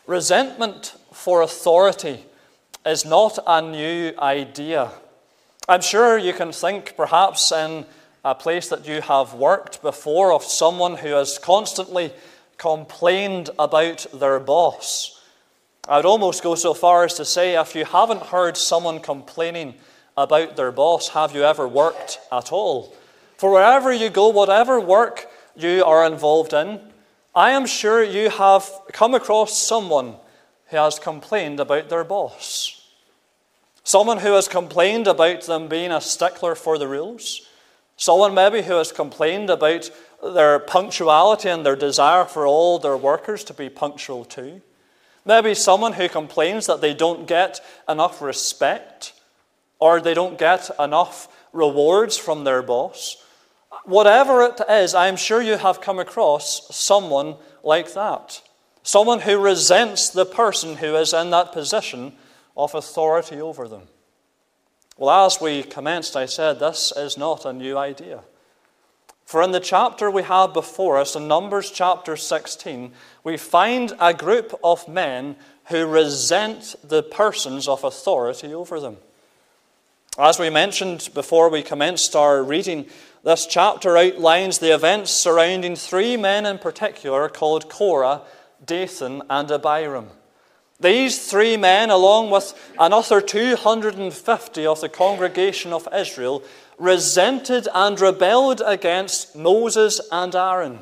resentment for authority is not a new idea. I'm sure you can think perhaps in a place that you have worked before of someone who has constantly complained about their boss. I would almost go so far as to say, if you haven't heard someone complaining about their boss, have you ever worked at all? For wherever you go, whatever work you are involved in, I am sure you have come across someone who has complained about their boss. Someone who has complained about them being a stickler for the rules. Someone maybe who has complained about their punctuality and their desire for all their workers to be punctual too. Maybe someone who complains that they don't get enough respect or they don't get enough rewards from their boss. Whatever it is, I'm sure you have come across someone like that. Someone who resents the person who is in that position of authority over them. Well, as we commenced, I said this is not a new idea. For in the chapter we have before us, in Numbers chapter 16, we find a group of men who resent the persons of authority over them. As we mentioned before we commenced our reading, this chapter outlines the events surrounding three men in particular called Korah, Dathan, and Abiram. These three men, along with another 250 of the congregation of Israel, resented and rebelled against Moses and Aaron.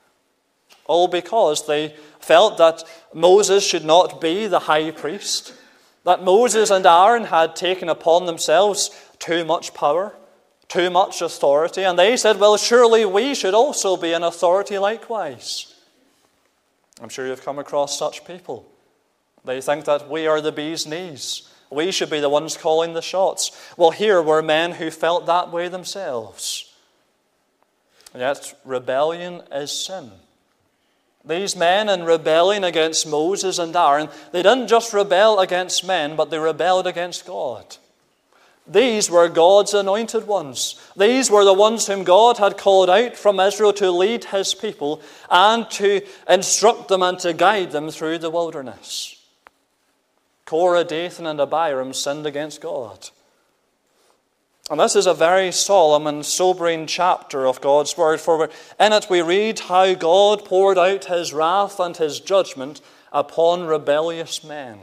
All because they felt that Moses should not be the high priest, that Moses and Aaron had taken upon themselves too much power, too much authority, and they said, well, surely we should also be an authority likewise. I'm sure you've come across such people. They think that we are the bee's knees. We should be the ones calling the shots. Well, here were men who felt that way themselves. Yet rebellion is sin. These men in rebelling against Moses and Aaron, they didn't just rebel against men, but they rebelled against God. These were God's anointed ones. These were the ones whom God had called out from Israel to lead his people and to instruct them and to guide them through the wilderness. Korah, Dathan, and Abiram sinned against God. And this is a very solemn and sobering chapter of God's Word, for in it we read how God poured out his wrath and his judgment upon rebellious men.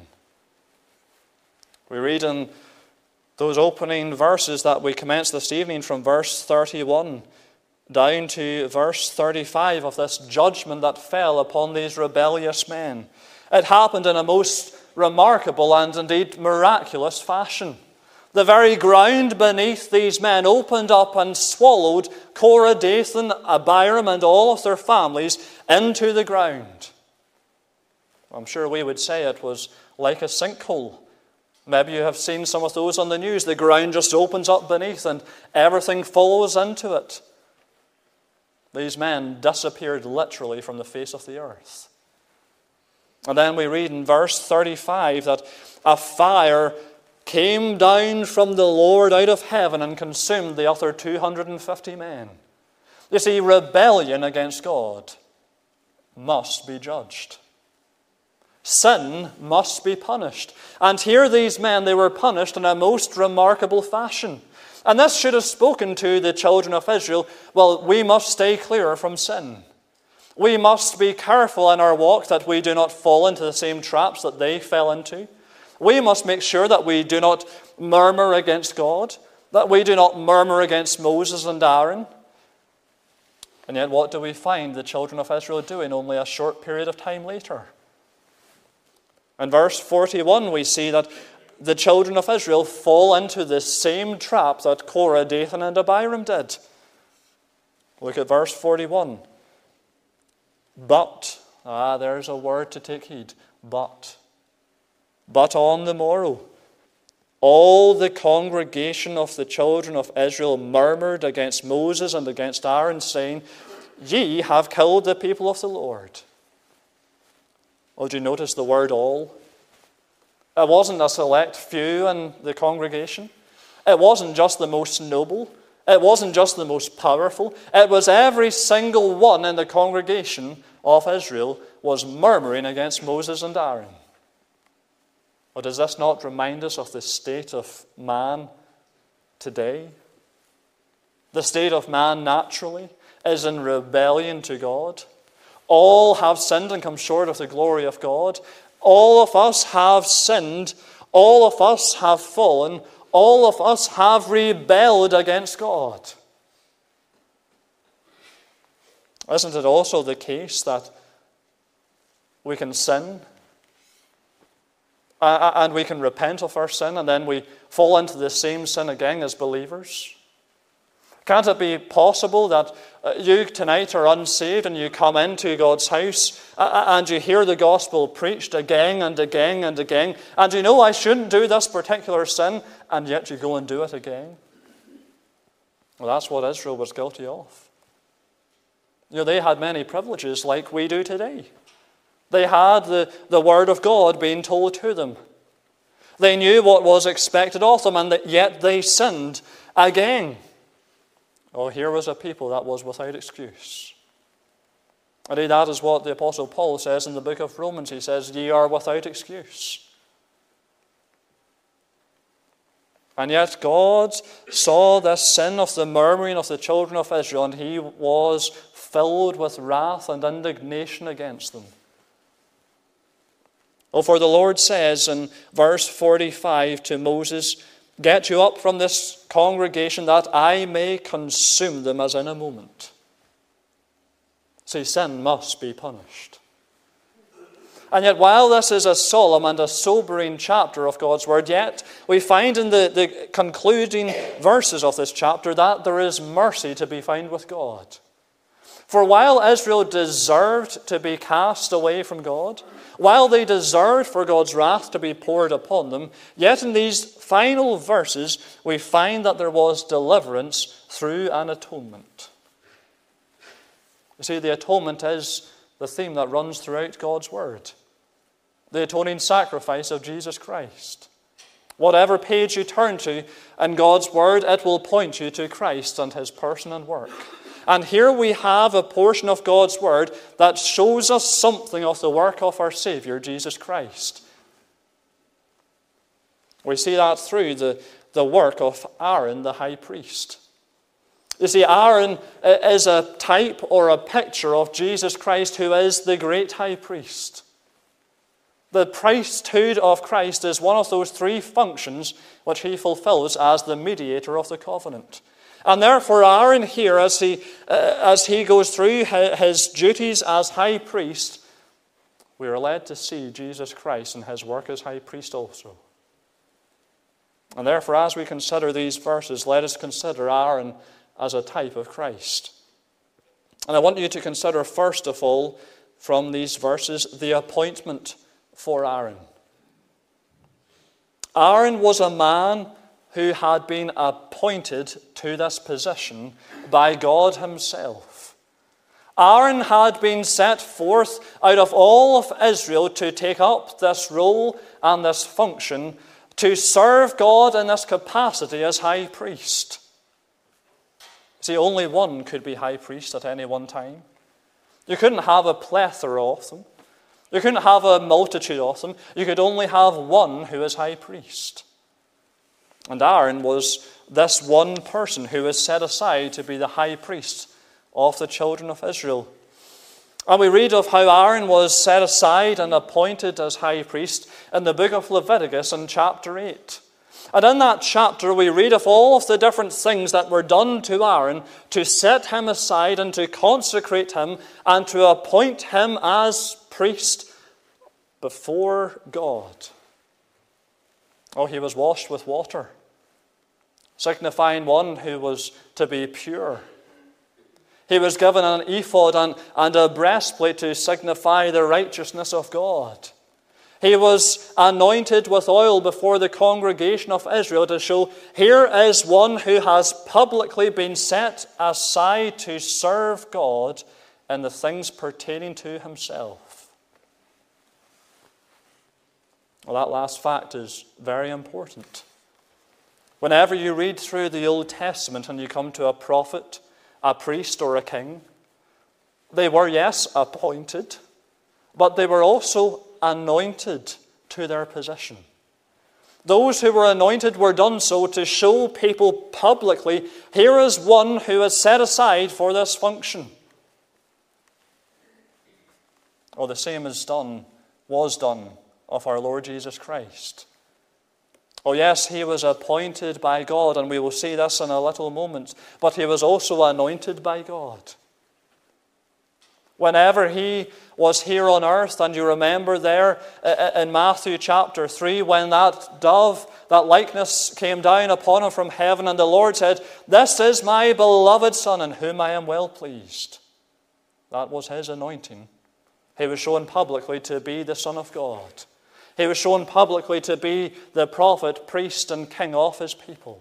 We read in those opening verses that we commenced this evening from verse 31 down to verse 35 of this judgment that fell upon these rebellious men. It happened in a most remarkable and indeed miraculous fashion. The very ground beneath these men opened up and swallowed Korah, Dathan, Abiram, and all of their families into the ground. I'm sure we would say it was like a sinkhole. Maybe you have seen some of those on the news. The ground just opens up beneath and everything falls into it. These men disappeared literally from the face of the earth. And then we read in verse 35 that a fire came down from the Lord out of heaven and consumed the other 250 men. You see, rebellion against God must be judged. Sin must be punished. And here these men, they were punished in a most remarkable fashion. And this should have spoken to the children of Israel, well, we must stay clear from sin. We must be careful in our walk that we do not fall into the same traps that they fell into. We must make sure that we do not murmur against God, that we do not murmur against Moses and Aaron. And yet what do we find the children of Israel doing only a short period of time later? In verse 41 we see that the children of Israel fall into the same trap that Korah, Dathan, and Abiram did. Look at verse 41. But, there's a word to take heed, but on the morrow, all the congregation of the children of Israel murmured against Moses and against Aaron, saying, Ye have killed the people of the Lord. Well, do you notice the word all? It wasn't a select few in the congregation. It wasn't just the most noble. It wasn't just the most powerful. It was every single one in the congregation of Israel was murmuring against Moses and Aaron. Or does this not remind us of the state of man today? The state of man naturally is in rebellion to God. All have sinned and come short of the glory of God. All of us have sinned. All of us have fallen. All of us have rebelled against God. Isn't it also the case that we can sin and we can repent of our sin and then we fall into the same sin again as believers? Can't it be possible that you tonight are unsaved and you come into God's house and you hear the gospel preached again and again and again, and you know I shouldn't do this particular sin, and yet you go and do it again? Well, that's what Israel was guilty of. You know, they had many privileges like we do today. They had the word of God being told to them. They knew what was expected of them, and yet they sinned again. Oh, here was a people that was without excuse. Indeed, that is what the Apostle Paul says in the book of Romans. He says, "Ye are without excuse." And yet God saw this sin of the murmuring of the children of Israel, and he was filled with wrath and indignation against them. Oh, for the Lord says in verse 45 to Moses, "Get you up from this congregation that I may consume them as in a moment." See, sin must be punished. And yet, while this is a solemn and a sobering chapter of God's Word, yet we find in the concluding verses of this chapter that there is mercy to be found with God. For while Israel deserved to be cast away from God, while they deserved for God's wrath to be poured upon them, yet in these final verses we find that there was deliverance through an atonement. You see, the atonement is the theme that runs throughout God's Word. The atoning sacrifice of Jesus Christ. Whatever page you turn to in God's Word, it will point you to Christ and His person and work. And here we have a portion of God's Word that shows us something of the work of our Savior, Jesus Christ. We see that through the work of Aaron, the high priest. You see, Aaron is a type or a picture of Jesus Christ, who is the great high priest. The priesthood of Christ is one of those three functions which he fulfills as the mediator of the covenant. And therefore, Aaron here, as he goes through his duties as high priest, we are led to see Jesus Christ and his work as high priest also. And therefore, as we consider these verses, let us consider Aaron as a type of Christ. And I want you to consider, first of all, from these verses, the appointment for Aaron. Aaron was a man who had been appointed to this position by God himself. Aaron had been set forth out of all of Israel to take up this role and this function to serve God in this capacity as high priest. See, only one could be high priest at any one time. You couldn't have a plethora of them. You couldn't have a multitude of them. You could only have one who is high priest. And Aaron was this one person who was set aside to be the high priest of the children of Israel. And we read of how Aaron was set aside and appointed as high priest in the book of Leviticus in chapter 8. And in that chapter we read of all of the different things that were done to Aaron to set him aside and to consecrate him and to appoint him as priest before God. Oh, he was washed with water, signifying one who was to be pure. He was given an ephod and a breastplate to signify the righteousness of God. He was anointed with oil before the congregation of Israel to show, here is one who has publicly been set aside to serve God in the things pertaining to himself. Well, that last fact is very important. Whenever you read through the Old Testament and you come to a prophet, a priest, or a king, they were, yes, appointed. but they were also anointed to their position. Those who were anointed were done so to show people publicly, here is one who is set aside for this function. Oh, the same was done of our Lord Jesus Christ. Oh yes, he was appointed by God, and we will see this in a little moment, but he was also anointed by God. Whenever he was here on earth, and you remember there in Matthew chapter 3, when that dove, that likeness came down upon him from heaven, and the Lord said, "This is my beloved Son, in whom I am well pleased." That was his anointing. He was shown publicly to be the Son of God. He was shown publicly to be the prophet, priest, and king of his people.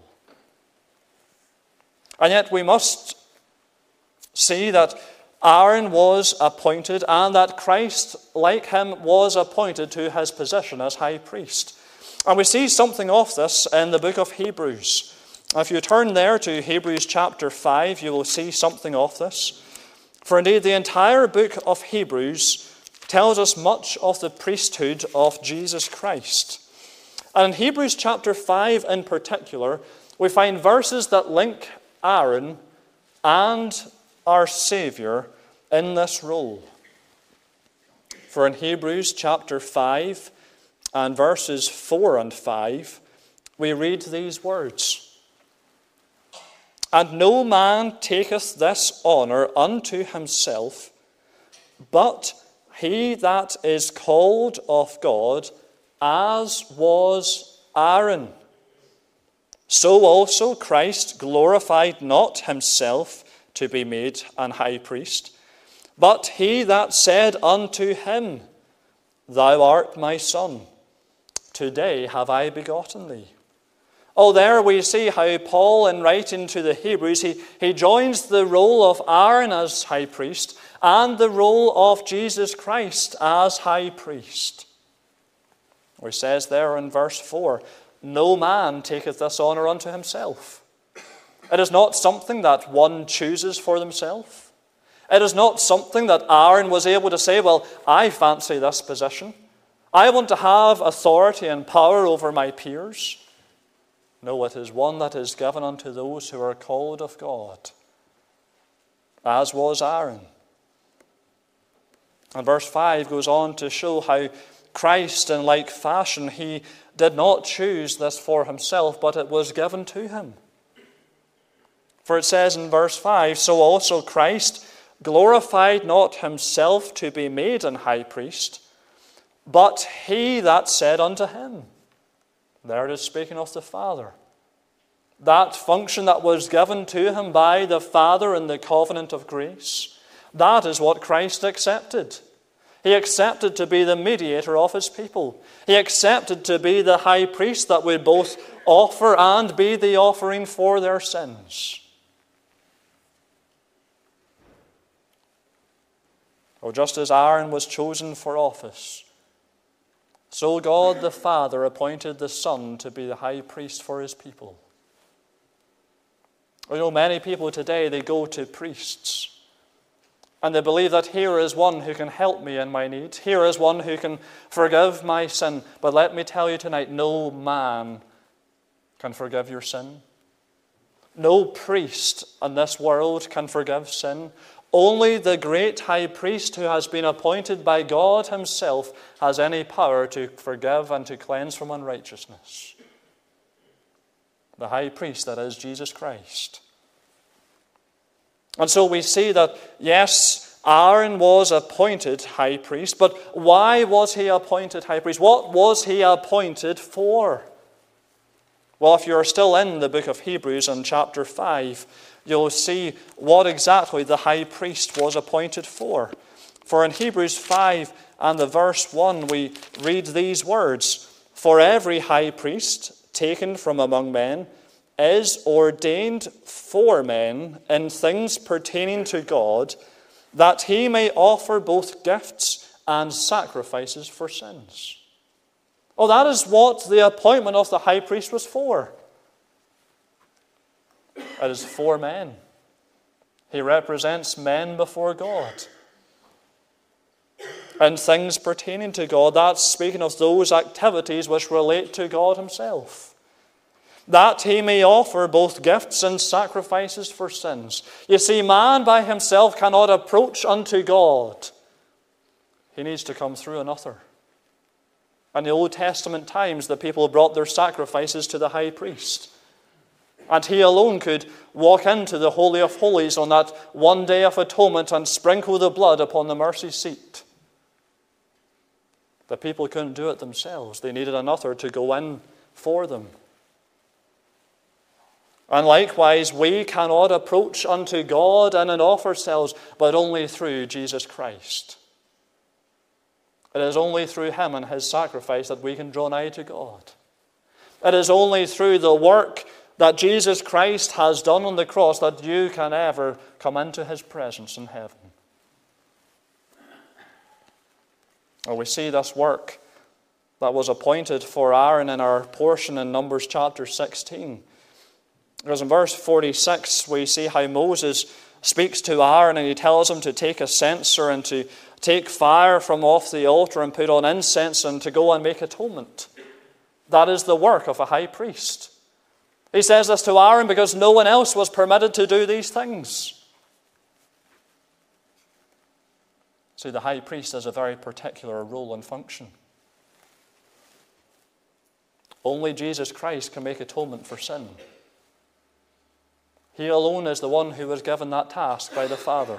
And yet we must see that Aaron was appointed, and that Christ, like him, was appointed to his position as high priest. And we see something of this in the book of Hebrews. If you turn there to Hebrews chapter 5, you will see something of this. For indeed, the entire book of Hebrews tells us much of the priesthood of Jesus Christ. And in Hebrews chapter 5 in particular, we find verses that link Aaron and our Savior in this role. For in Hebrews chapter 5 and verses 4 and 5, we read these words: "And no man taketh this honour unto himself, but he that is called of God, as was Aaron. So also Christ glorified not himself to be made an high priest, but he that said unto him, Thou art my son, today have I begotten thee." Oh, there we see how Paul, in writing to the Hebrews, he joins the role of Aaron as high priest and the role of Jesus Christ as high priest. He says there in verse 4, "No man taketh this honour unto himself." It is not something that one chooses for themselves. It is not something that Aaron was able to say, "Well, I fancy this position. I want to have authority and power over my peers." No, it is one that is given unto those who are called of God, as was Aaron. And verse 5 goes on to show how Christ, in like fashion, he did not choose this for himself, but it was given to him. For it says in verse 5, "So also Christ glorified not himself to be made an high priest, but he that said unto him." There it is speaking of the Father. That function that was given to him by the Father in the covenant of grace, that is what Christ accepted. He accepted to be the mediator of his people. He accepted to be the high priest that would both offer and be the offering for their sins. Oh, just as Aaron was chosen for office, so God the Father appointed the Son to be the high priest for his people. You know, many people today, they go to priests and they believe that here is one who can help me in my need. Here is one who can forgive my sin. But let me tell you tonight, no man can forgive your sin. No priest in this world can forgive sin. Only the great high priest who has been appointed by God himself has any power to forgive and to cleanse from unrighteousness. The high priest, that is Jesus Christ. And so we see that, yes, Aaron was appointed high priest, but why was he appointed high priest? What was he appointed for? Well, if you're still in the book of Hebrews in chapter 5, you'll see what exactly the high priest was appointed for. For in Hebrews 5 and the verse 1, we read these words: "For every high priest taken from among men is ordained for men in things pertaining to God, that he may offer both gifts and sacrifices for sins." Oh, that is what the appointment of the high priest was for. It is for men. He represents men before God. and things pertaining to God. That's speaking of those activities which relate to God himself. That he may offer both gifts and sacrifices for sins. You see, man by himself cannot approach unto God. He needs to come through another. In the Old Testament times, the people brought their sacrifices to the high priest. And he alone could walk into the Holy of Holies on that one day of atonement and sprinkle the blood upon the mercy seat. The people couldn't do it themselves. They needed another to go in for them. And likewise, we cannot approach unto God in and of ourselves, but only through Jesus Christ. It is only through him and his sacrifice that we can draw nigh to God. It is only through the work that Jesus Christ has done on the cross that you can ever come into his presence in heaven. Well, we see this work that was appointed for Aaron in our portion in Numbers chapter 16. Because in verse 46, we see how Moses speaks to Aaron and he tells him to take a censer and to take fire from off the altar and put on incense and to go and make atonement. That is the work of a high priest. He says this to Aaron because no one else was permitted to do these things. See, the high priest has a very particular role and function. Only Jesus Christ can make atonement for sin. He alone is the one who was given that task by the Father.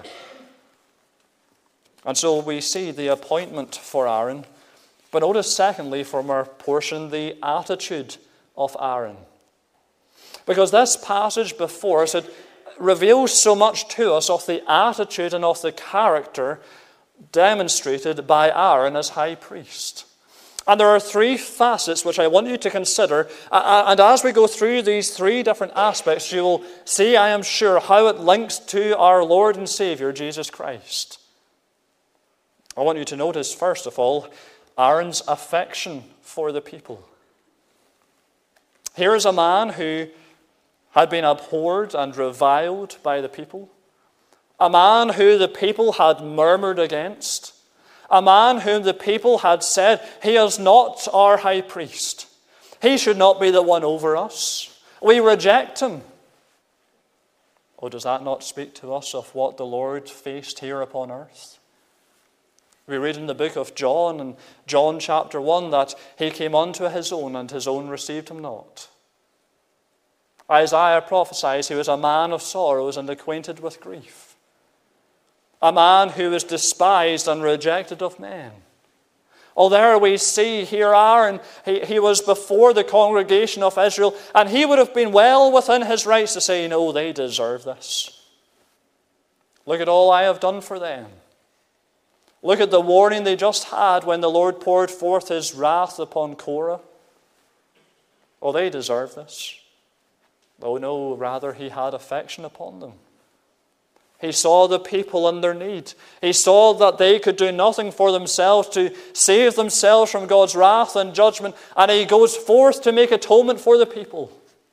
And so we see the appointment for Aaron. But notice, secondly, from our portion, the attitude of Aaron. Because this passage before us, it reveals so much to us of the attitude and of the character demonstrated by Aaron as high priest. And there are three facets which I want you to consider. And as we go through these three different aspects, you will see, I am sure, how it links to our Lord and Savior, Jesus Christ. I want you to notice, first of all, Aaron's affection for the people. Here is a man who had been abhorred and reviled by the people. A man who the people had murmured against. A man whom the people had said, he is not our high priest. He should not be the one over us. We reject him. Oh, does that not speak to us of what the Lord faced here upon earth? We read in the book of John, in John chapter 1, that he came unto his own, and his own received him not. Isaiah prophesies he was a man of sorrows and acquainted with grief. A man who was despised and rejected of men. Oh, there we see here Aaron, he was before the congregation of Israel, and he would have been well within his rights to say, no, they deserve this. Look at all I have done for them. Look at the warning they just had when the Lord poured forth his wrath upon Korah. Oh, they deserve this. Oh no, rather he had affection upon them. He saw the people in their need. He saw that they could do nothing for themselves to save themselves from God's wrath and judgment, and he goes forth to make atonement for the people.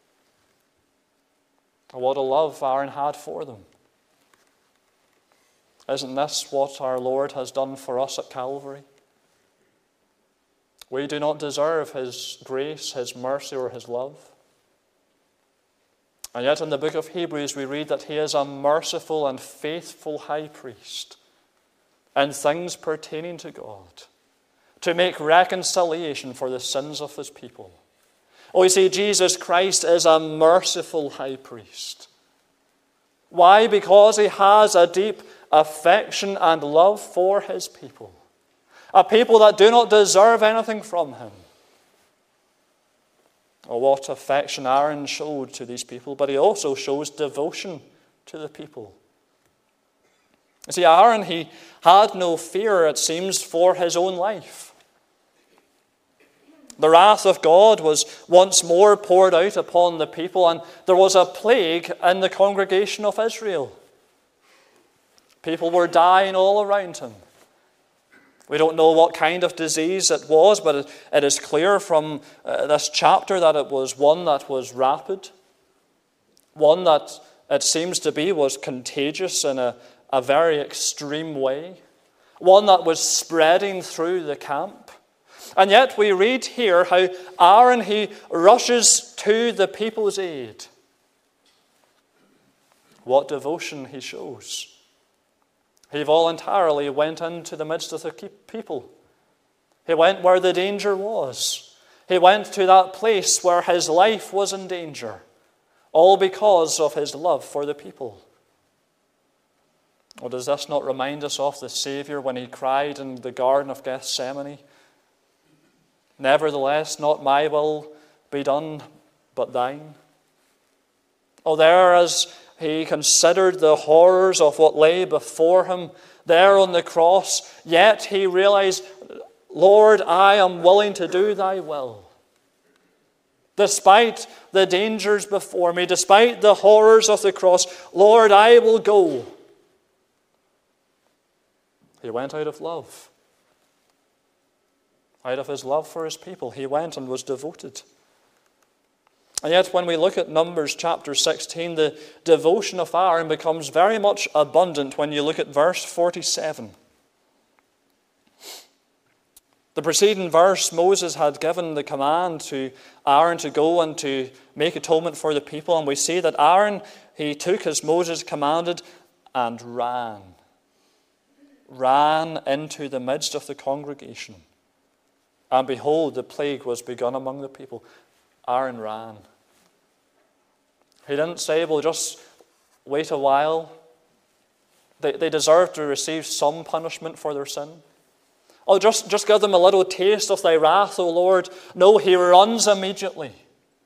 Oh, what a love Aaron had for them. Isn't this what our Lord has done for us at Calvary? We do not deserve his grace, his mercy, or his love. And yet in the book of Hebrews we read that he is a merciful and faithful high priest in things pertaining to God, to make reconciliation for the sins of his people. Oh, you see, Jesus Christ is a merciful high priest. Why? Because he has a deep affection and love for his people. A people that do not deserve anything from him. Oh, what affection Aaron showed to these people, but he also shows devotion to the people. You see, Aaron, he had no fear, it seems, for his own life. The wrath of God was once more poured out upon the people, and there was a plague in the congregation of Israel. People were dying all around him. We don't know what kind of disease it was, but it is clear from this chapter that it was one that was rapid, one that it seems to be was contagious in a very extreme way, one that was spreading through the camp. And yet we read here how Aaron, he rushes to the people's aid. What devotion he shows. He voluntarily went into the midst of the people. He went where the danger was. He went to that place where his life was in danger, all because of his love for the people. Or does this not remind us of the Savior when he cried in the Garden of Gethsemane, "Nevertheless, not my will be done, but thine"? Oh, there as he considered the horrors of what lay before him there on the cross, yet he realized, "Lord, I am willing to do thy will. Despite the dangers before me, despite the horrors of the cross, Lord, I will go." He went out of love. Out of his love for his people, he went and was devoted. And yet when we look at Numbers chapter 16, the devotion of Aaron becomes very much abundant when you look at verse 47. The preceding verse, Moses had given the command to Aaron to go and to make atonement for the people. And we see that Aaron, he took as Moses commanded and ran into the midst of the congregation. And behold, the plague was begun among the people. Aaron ran. He didn't say, "Well, just wait a while. They deserve to receive some punishment for their sin. Oh, just give them a little taste of thy wrath, O Lord." No, he runs immediately.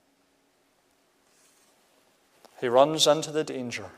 He runs into the danger.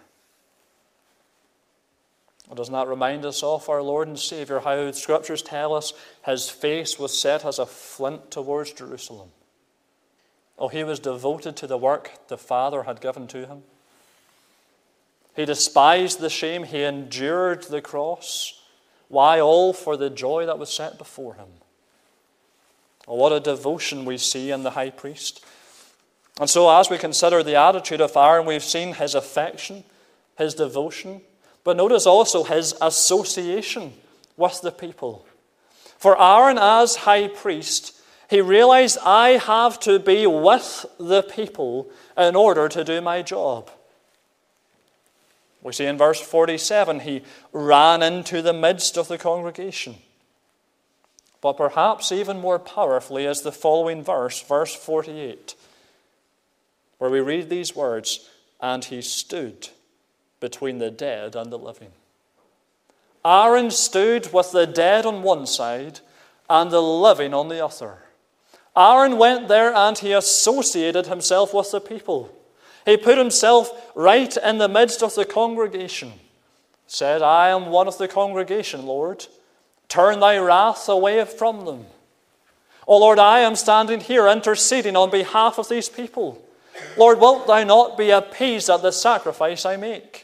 Doesn't that remind us of our Lord and Savior, how the Scriptures tell us his face was set as a flint towards Jerusalem? Oh, he was devoted to the work the Father had given to him. He despised the shame. He endured the cross. Why? All for the joy that was set before him. Oh, what a devotion we see in the high priest. And so as we consider the attitude of Aaron, we've seen his affection, his devotion, but notice also his association with the people. For Aaron, as high priest, he realized, "I have to be with the people in order to do my job." We see in verse 47, he ran into the midst of the congregation. But perhaps even more powerfully is the following verse, verse 48, where we read these words, "And he stood between the dead and the living." Aaron stood with the dead on one side and the living on the other. Aaron went there and he associated himself with the people. He put himself right in the midst of the congregation. Said, "I am one of the congregation, Lord. Turn thy wrath away from them. Oh Lord, I am standing here interceding on behalf of these people. Lord, wilt thou not be appeased at the sacrifice I make?"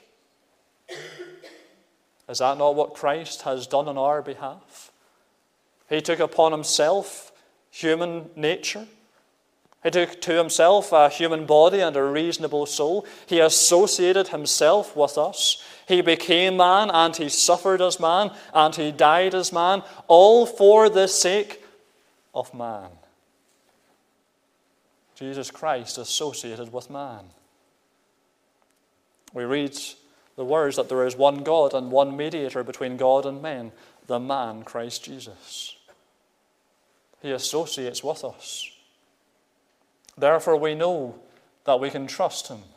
Is that not what Christ has done on our behalf? He took upon himself human nature. He took to himself a human body and a reasonable soul. He associated himself with us. He became man and he suffered as man and he died as man, all for the sake of man. Jesus Christ associated with man. We read the words that there is one God and one mediator between God and men, the man Christ Jesus. He associates with us. Therefore we know that we can trust him.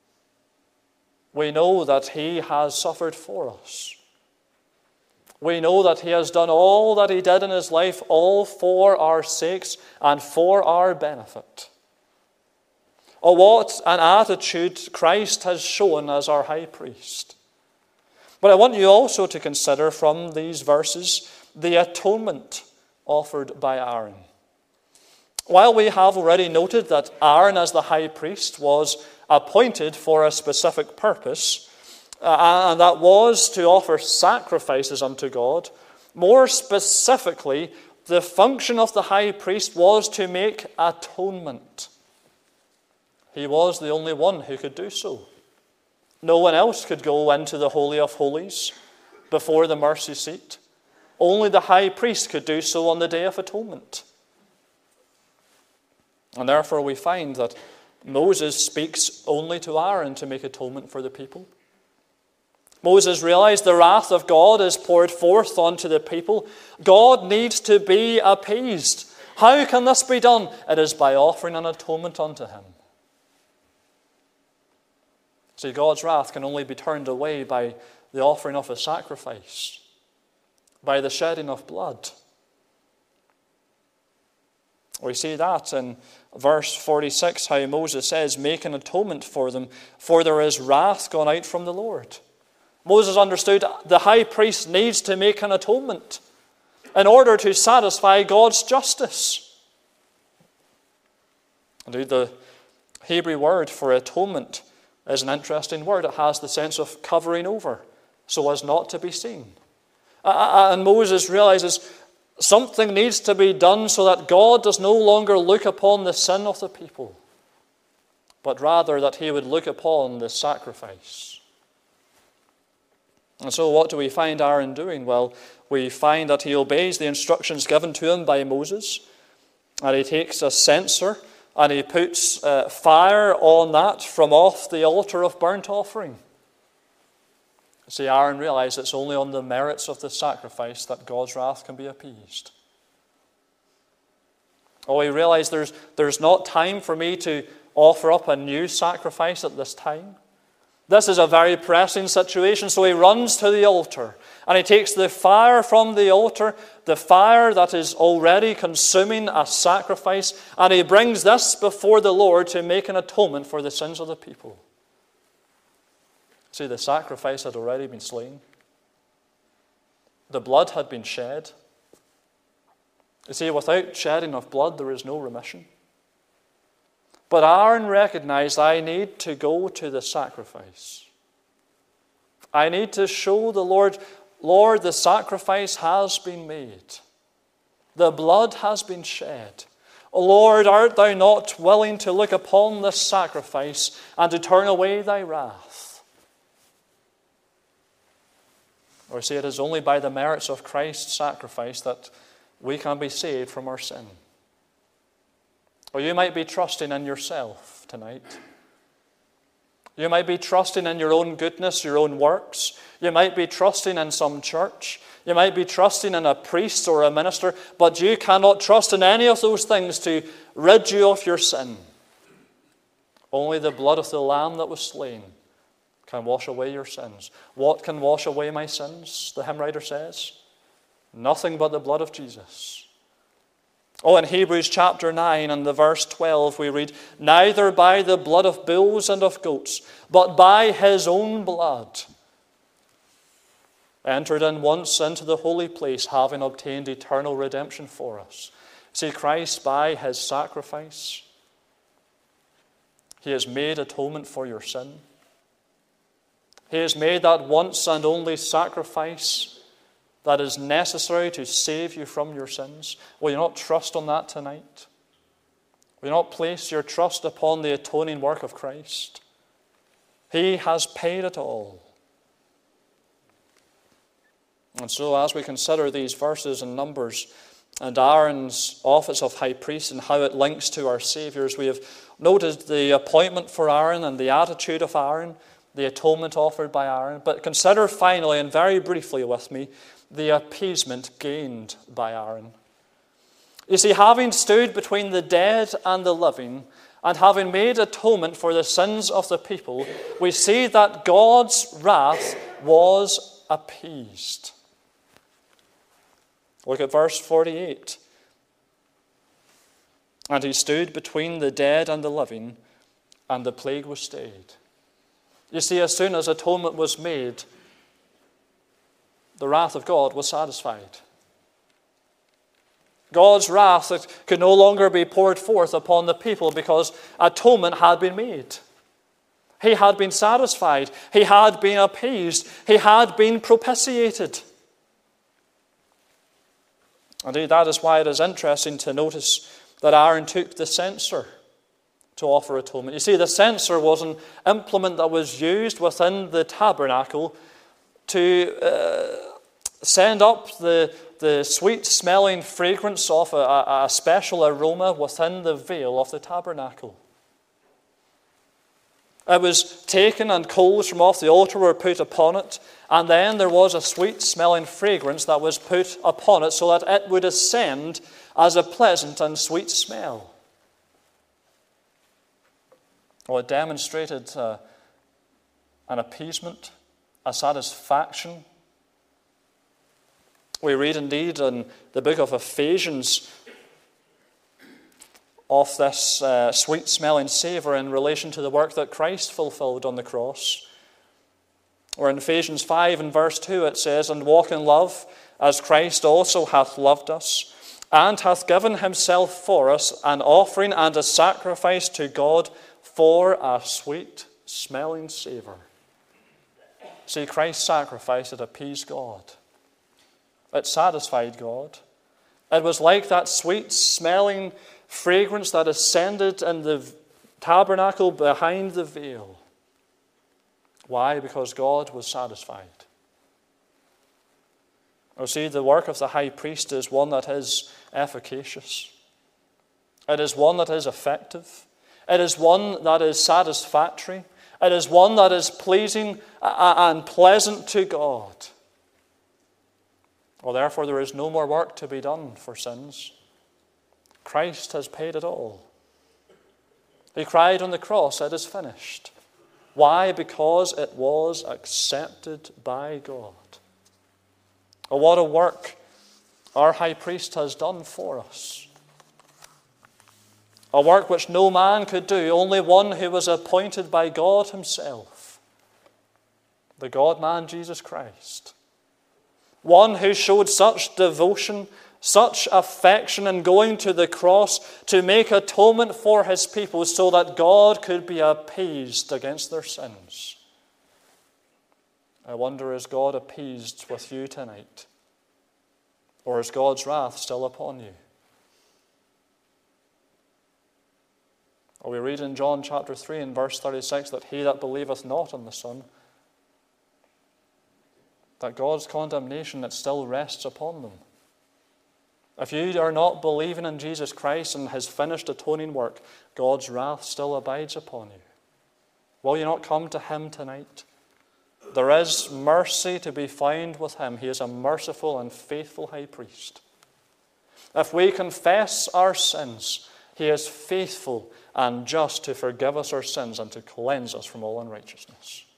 We know that he has suffered for us. We know that he has done all that he did in his life, all for our sakes and for our benefit. Oh, what an attitude Christ has shown as our high priest. But I want you also to consider from these verses the atonement offered by Aaron. While we have already noted that Aaron as the high priest was appointed for a specific purpose, and that was to offer sacrifices unto God, more specifically, the function of the high priest was to make atonement. He was the only one who could do so. No one else could go into the Holy of Holies before the mercy seat. only the high priest could do so on the Day of Atonement. And therefore we find that Moses speaks only to Aaron to make atonement for the people. Moses realized the wrath of God is poured forth onto the people. God needs to be appeased. How can this be done? It is by offering an atonement unto him. See, God's wrath can only be turned away by the offering of a sacrifice, by the shedding of blood. We see that in verse 46, how Moses says, make an atonement for them, for there is wrath gone out from the Lord. Moses understood the high priest needs to make an atonement in order to satisfy God's justice. Indeed, the Hebrew word for atonement is an interesting word. It has the sense of covering over, so as not to be seen. And Moses realizes something needs to be done so that God does no longer look upon the sin of the people, but rather that he would look upon the sacrifice. And so what do we find Aaron doing? Well, we find that he obeys the instructions given to him by Moses, and he takes a censer and he puts fire on that from off the altar of burnt offering. See, Aaron realized it's only on the merits of the sacrifice that God's wrath can be appeased. Oh, he realized there's not time for me to offer up a new sacrifice at this time. This is a very pressing situation, so he runs to the altar and he takes the fire from the altar, the fire that is already consuming a sacrifice, and he brings this before the Lord to make an atonement for the sins of the people. See, the sacrifice had already been slain. The blood had been shed. You see, without shedding of blood, there is no remission. But Aaron recognized, I need to go to the sacrifice. I need to show the Lord, the sacrifice has been made. The blood has been shed. O Lord, art thou not willing to look upon this sacrifice and to turn away thy wrath? Or see, it is only by the merits of Christ's sacrifice that we can be saved from our sin. Or you might be trusting in yourself tonight. You might be trusting in your own goodness, your own works. You might be trusting in some church. You might be trusting in a priest or a minister, but you cannot trust in any of those things to rid you of your sin. Only the blood of the Lamb that was slain can wash away your sins. What can wash away my sins? The hymn writer says, nothing but the blood of Jesus. Oh, in Hebrews chapter 9 and the verse 12 we read, neither by the blood of bulls and of goats, but by his own blood, entered in once into the holy place, having obtained eternal redemption for us. See, Christ, by his sacrifice, he has made atonement for your sin. He has made that once and only sacrifice that is necessary to save you from your sins. Will you not trust on that tonight? Will you not place your trust upon the atoning work of Christ? He has paid it all. And so as we consider these verses in Numbers and Aaron's office of high priest and how it links to our Saviour's, we have noted the appointment for Aaron and the attitude of Aaron, the atonement offered by Aaron. But consider finally, and very briefly with me, the appeasement gained by Aaron. You see, having stood between the dead and the living, and having made atonement for the sins of the people, we see that God's wrath was appeased. Look at verse 48. And he stood between the dead and the living, and the plague was stayed. You see, as soon as atonement was made, the wrath of God was satisfied. God's wrath could no longer be poured forth upon the people because atonement had been made. He had been satisfied. He had been appeased. He had been propitiated. Indeed, that is why it is interesting to notice that Aaron took the censer to offer atonement. You see, the censer was an implement that was used within the tabernacle to send up the sweet-smelling fragrance of a special aroma within the veil of the tabernacle. It was taken, and coals from off the altar were put upon it, and then there was a sweet-smelling fragrance that was put upon it so that it would ascend as a pleasant and sweet smell. Well, it demonstrated an appeasement, a satisfaction. We read indeed in the book of Ephesians of this sweet-smelling savour in relation to the work that Christ fulfilled on the cross. Or in Ephesians 5 and verse 2 it says, "And walk in love, as Christ also hath loved us, and hath given himself for us, an offering and a sacrifice to God for a sweet-smelling savour." See, Christ's sacrifice, it appeased God. It satisfied God. It was like that sweet-smelling fragrance that ascended in the tabernacle behind the veil. Why? Because God was satisfied. Oh, see, the work of the high priest is one that is efficacious. It is one that is effective. It is one that is satisfactory. It is one that is pleasing and pleasant to God. Well, therefore, there is no more work to be done for sins. Christ has paid it all. He cried on the cross, "It is finished." Why? Because it was accepted by God. Oh, what a work our high priest has done for us. A work which no man could do, only one who was appointed by God himself. The God-man Jesus Christ. One who showed such devotion, such affection in going to the cross to make atonement for his people so that God could be appeased against their sins. I wonder, is God appeased with you tonight? Or is God's wrath still upon you? Or we read in John chapter 3 and verse 36 that he that believeth not on the Son, that God's condemnation, it still rests upon them. If you are not believing in Jesus Christ and his finished atoning work, God's wrath still abides upon you. Will you not come to him tonight? There is mercy to be found with him. He is a merciful and faithful high priest. If we confess our sins, he is faithful and just to forgive us our sins and to cleanse us from all unrighteousness.